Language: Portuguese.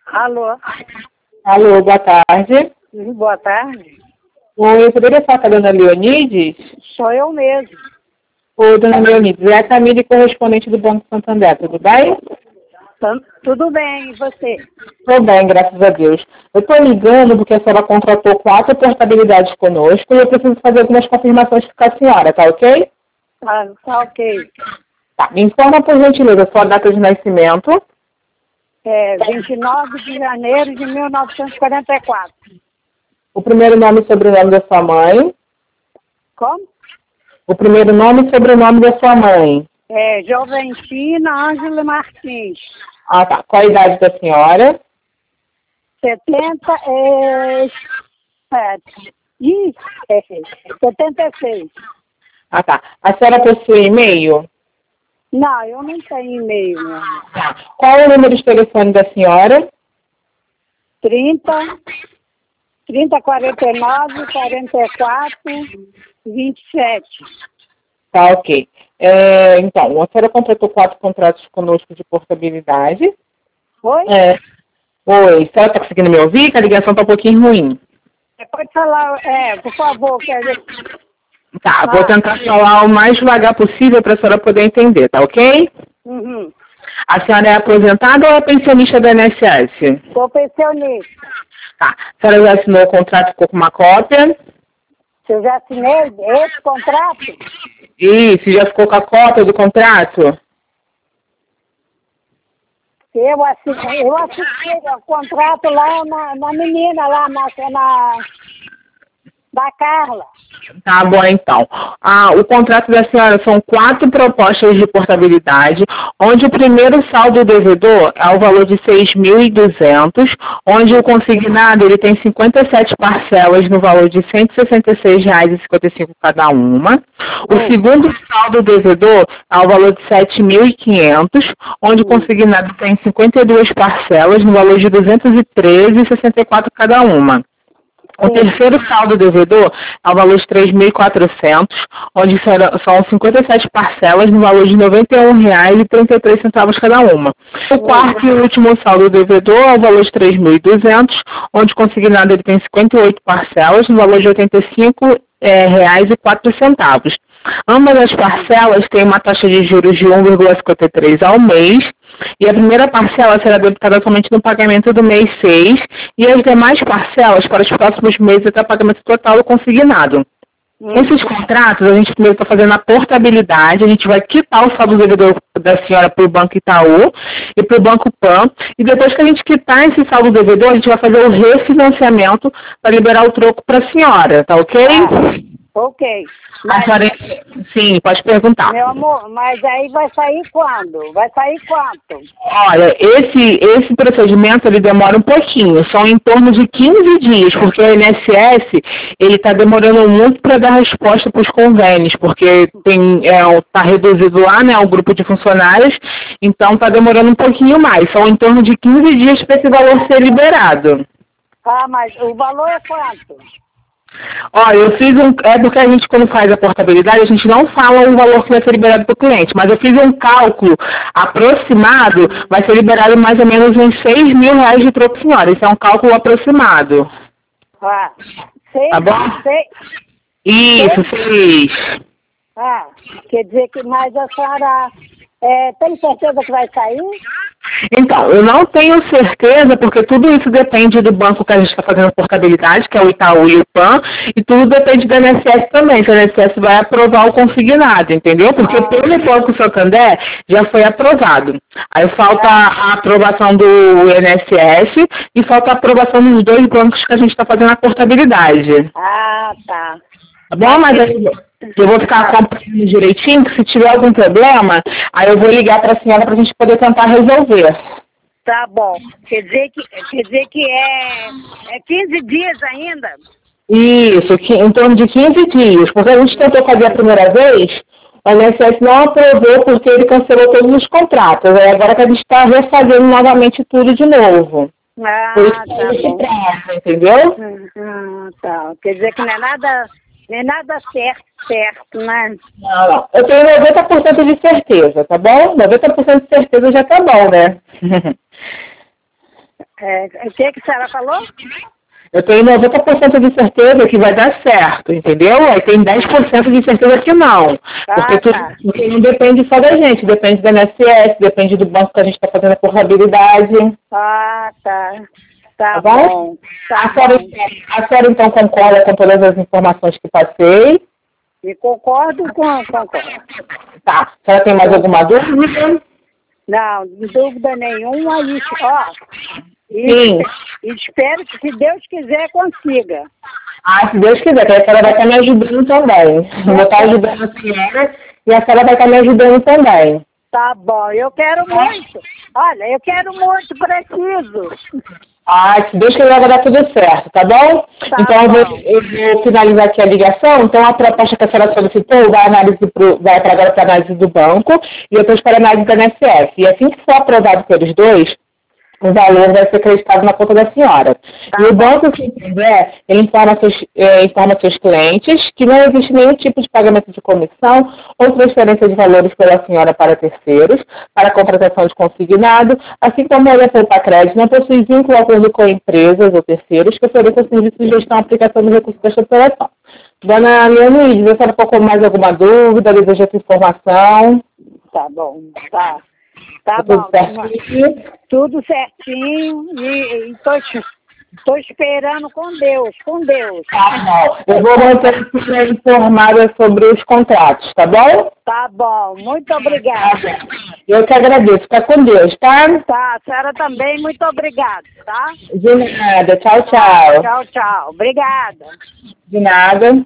Alô? Alô, boa tarde. Boa tarde. Oi, eu poderia falar com a dona Leonides? Sou eu mesmo. Oi, dona Leonides, é a Camille, correspondente do Banco Santander, tudo bem? Tudo bem, e você? Tudo bem, graças a Deus. Eu estou ligando porque a senhora contratou 4 portabilidades conosco e eu preciso fazer algumas confirmações com a senhora, tá ok? Tá ok. Tá, me informa por gentileza a sua data de nascimento. 29 de janeiro de 1944. O primeiro nome e sobrenome da sua mãe. Como? O primeiro nome e sobrenome da sua mãe. Joventina Ângela Martins. Ah, tá. Qual a idade da senhora? 77. 76. Ah, tá. A senhora possui e-mail? Não, eu não tenho e-mail, meu amor. Tá. Qual é o número de telefone da senhora? 30 49 44 27. Tá, ok. Então, a senhora contratou 4 contratos conosco de portabilidade. Oi? Oi, a senhora está conseguindo me ouvir? Que a ligação está um pouquinho ruim. Pode falar, por favor, quer dizer... Tá, vou tentar falar o mais devagar possível para a senhora poder entender, tá ok? Uhum. A senhora é aposentada ou é pensionista da INSS? Sou pensionista. Tá. A senhora já assinou o contrato, ficou com uma cópia? Eu já assinei esse contrato? Isso, já ficou com a cópia do contrato? Eu assinei o contrato lá na menina, lá da Carla. Tá bom, então. O contrato da senhora são 4 propostas de portabilidade, onde o primeiro saldo devedor é o valor de 6.200, onde o consignado ele tem 57 parcelas no valor de R$ 166,55 cada uma. O segundo saldo devedor é o valor de 7.500, onde o consignado tem 52 parcelas no valor de R$ 213,64 cada uma. O terceiro saldo devedor é o valor de 3.400, onde são 57 parcelas no valor de R$ 91,33 cada uma. O quarto e último saldo devedor é o valor de 3.200, onde o consignado ele tem 58 parcelas no valor de R$ 85,04. Ambas as parcelas têm uma taxa de juros de 1,53 ao mês, e a primeira parcela será debitada somente no pagamento do mês 6 e as demais parcelas para os próximos meses até o pagamento total do consignado. Esses contratos, a gente primeiro está fazendo a portabilidade, a gente vai quitar o saldo devedor da senhora para o Banco Itaú e para o Banco Pan, e depois que a gente quitar esse saldo devedor, a gente vai fazer o refinanciamento para liberar o troco para a senhora, tá ok? Ok. A senhora... Sim, pode perguntar. Meu amor, mas aí vai sair quando? Vai sair quanto? Olha, esse procedimento ele demora um pouquinho, são em torno de 15 dias, porque o INSS ele está demorando muito para dar resposta para os convênios, porque está reduzido lá, né, o grupo de funcionários, então está demorando um pouquinho mais, são em torno de 15 dias para esse valor ser liberado. Mas o valor é quanto? Olha, eu fiz porque a gente quando faz a portabilidade, a gente não fala o valor que vai ser liberado para o cliente, mas eu fiz um cálculo aproximado, vai ser liberado mais ou menos uns R$ 6.000 de troco, senhora. Isso é um cálculo aproximado. Tá bom? Isso, 6. Quer dizer que mais a senhora tem certeza que vai sair? Então, eu não tenho certeza, porque tudo isso depende do banco que a gente está fazendo portabilidade, que é o Itaú e o PAN, e tudo depende do INSS também, se o INSS vai aprovar o consignado, entendeu? Porque pelo Banco Santander já foi aprovado. Aí falta a aprovação do INSS e falta a aprovação dos 2 bancos que a gente está fazendo a portabilidade. Tá. Tá bom? Mas eu vou ficar acompanhando direitinho, que se tiver algum problema, aí eu vou ligar para a senhora para a gente poder tentar resolver. Tá bom. Quer dizer que é 15 dias ainda? Isso, em torno de 15 dias, porque a gente tentou fazer a primeira vez, o INSS não aprovou porque ele cancelou todos os contratos. Aí agora que a gente está refazendo novamente tudo de novo. Por isso que a gente presta, entendeu? Tá. Quer dizer que não é nada certo, né? Não. Eu tenho 90% de certeza, tá bom? 90% de certeza já tá bom, né? O que a senhora falou? Eu tenho 90% de certeza que vai dar certo, entendeu? Aí tem 10% de certeza que não. Porque não depende só da gente, depende da INSS, depende do banco que a gente está fazendo a portabilidade. Ah, tá. Tá bom? bom. Tá A senhora então concorda com todas as informações que passei? E concordo. Tá. A senhora tem mais alguma dúvida? Não, dúvida nenhuma. Sim. E espero que, se Deus quiser, consiga. Se Deus quiser, que a senhora vai estar me ajudando também. Eu vou estar ajudando a senhora e a senhora vai estar me ajudando também. Tá bom, eu quero muito. Olha, eu quero muito, preciso. Se Deus quiser vai dar tudo certo, tá bom? Tá então bom. Eu vou finalizar aqui a ligação. Então a proposta que a senhora solicitou vai para agora para a análise do banco e eu estou esperando a análise da INSS. E assim que for aprovado pelos dois, o valor vai ser acreditado na conta da senhora. E o banco, se quiser, ele informa seus clientes que não existe nenhum tipo de pagamento de comissão ou transferência de valores pela senhora para terceiros, para contratação de consignado, assim como a Poupa Crédito não possui vínculo ou acordo com empresas ou terceiros que ofereçam serviços de gestão e aplicação do recurso desta operação. Dona Leonide, a senhora ficou com mais alguma dúvida, deseja essa informação? Tá bom, tá. Tá tudo bom. Certinho? Tudo certinho e tô esperando com Deus. Tá bom. Eu vou manter você informada sobre os contratos, tá bom? Tá bom, muito obrigada. Eu que agradeço. Fica com Deus, tá? Tá, a senhora também, muito obrigada, tá? De nada. Tchau, tchau. Tchau. Obrigada. De nada.